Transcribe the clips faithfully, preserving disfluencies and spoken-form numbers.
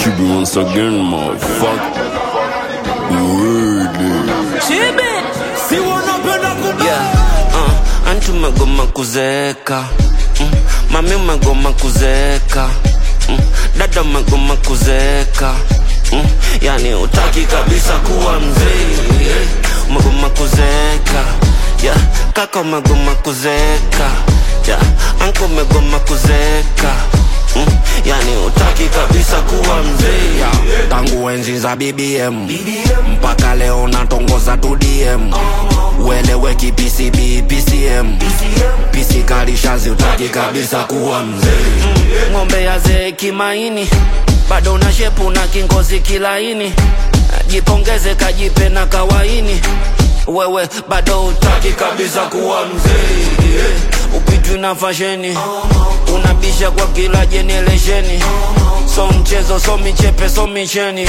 Chibi once again, motherfucker. Chibi, si wanapenda kubaya. Yeah, uh, antu magoma kuzeka. Mm, mami magoma kuzeka. Mm, dada magoma kuzeka. Mm, yani utaki kabisa kuwa mzee. Yeah, magoma kuzeka. Yeah, kaka magoma kuzeka. Yeah, anko magoma kuzeka. Mm, yani utaki kabisa kuwa mzee. Yeah, tangu enzi za B B M mpaka leo natongoza tu D M. Ueleweki P C B, P C M P C karishazi utaki kabisa kuwa mzee. mm, Ngombe ya zee kimaini, bado na shepu na kingozi kilaini. Jipongeze kajipe na kawaini. Wewe bado utaki kabisa kuwa mzee. yeah. Upitwi na fasheni, unabisha kwa kila generation. So mchezo, so michepe, so micheni.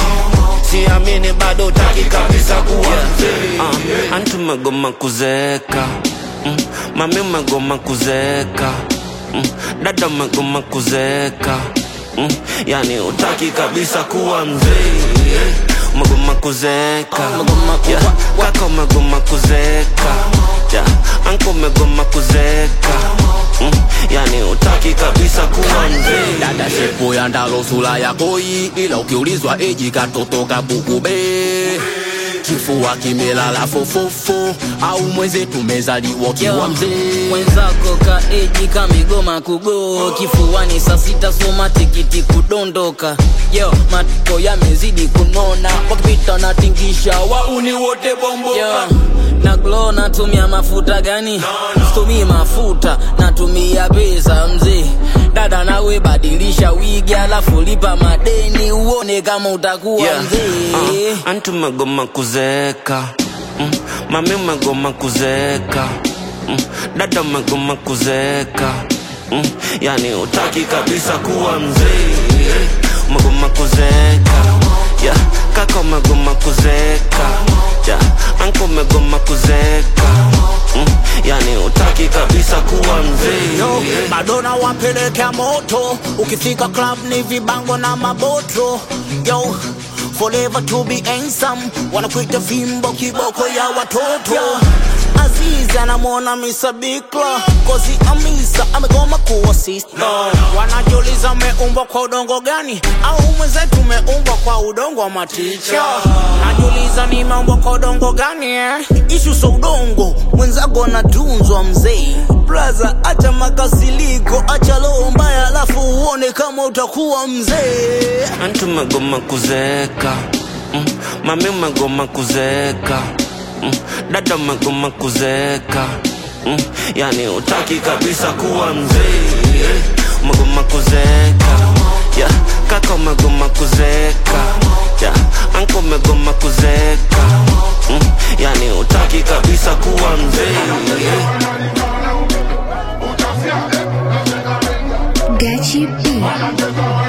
Siamini bado utaki kabisa kuwa mzee. uh, Antu magoma kuzeka. mm, Mami magoma kuzeka. mm, Dada magoma kuzeka. mm, Yani utaki kabisa kuwa mzee. yeah. Magoma kuzeka. yeah. Kaka magoma kuzeka. yeah. Anko magoma kuzeka. mm, Yani utaki kabisa kuwa mzee. Dada shepo ya ndalo sula ya koi, ila ukiulizwa eji katoto kabukube. Kifua kimelala fofofo, au mweze tumezaliwa kiwa mzee. Mwenzako ka eji kamigoma kugo, kifuani saa sita soma tikiti kudondoka. Yo, matiko yamezidi kunona, wakipita na tingisha wauni wote bomboka. Yo, na glow natumia mafuta gani? Situmii mafuta, natumia pesa mzee. Dada nawe badilisha wigi alafu lipa madeni, uone kama utakuwa yeah. mzee. uh, Antu magoma kuzeka. mm, Mami magoma kuzeka. mm, Dada magoma kuzeka. mm, Yani utaki kabisa kuwa mzee. yeah. Magoma kuzeka. yeah. Kaka magoma kuzeka. yeah. Anko magoma kuzeka. mm, Yani utaki kabisa kuwa mzee. Yo, Madonna wapelekea moto, ukifika club ni vibango na maboto. Yo, forever to be handsome, wanakuita fimbo kiboko ya watoto. Yo, Azizi anamwona Misa Bikla, kozi Amisa amegoma kuwa sister. Wanajiuliza meumbwa kwa udongo gani, au mwenzetu meumbwa kwa udongo wa maticha. Najiuliza ni meumbwa kwa udongo gani eh? Ishu so udongo, mwenzako anatunzwa mzee. Blaza acha makasiliko, acha roho mbaya alafu uone kama utakuwa mzee. Antu magoma kuzeka. mm, Mami magoma kuzeka. mm, Dada magoma kuzeka. mm, Yani utaki kabisa kuwa mzee. yeah. Magoma kuzeka. yeah. Kaka magoma kuzeka. yeah. Anko magoma kuzeka. mm, Yani utaki kabisa kuwa mzee. yeah. Gachi B.